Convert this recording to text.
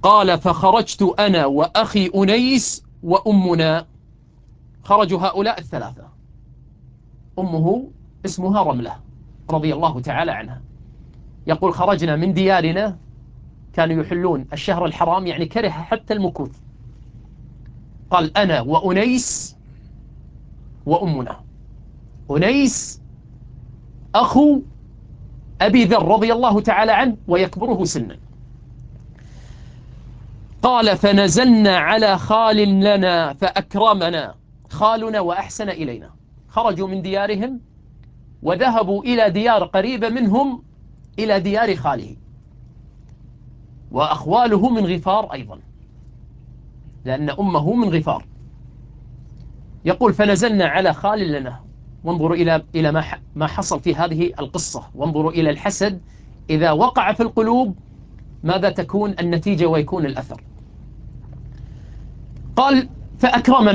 قال فخرجت أنا وأخي أنيس وأمنا. خرجوا هؤلاء الثلاثة. أمه اسمها رملة رضي الله تعالى عنها. يقول خرجنا من ديارنا، كانوا يحلون الشهر الحرام، يعني كره حتى المكوث. قال أنا وأنيس وأمنا. أنيس أخو أبي ذر رضي الله تعالى عنه ويكبره سنا. قال فنزلنا على خال لنا فأكرمنا، خالنا وأحسن إلينا. خرجوا من ديارهم وذهبوا إلى ديار قريبة منهم، إلى ديار خاله، وأخواله من غفار أيضا، لأن أمه من غفار. يقول فنزلنا على خال لنا. وانظروا إلى ما حصل في هذه القصة، وانظروا إلى الحسد إذا وقع في القلوب ماذا تكون النتيجة ويكون الأثر. قال فأكرمنا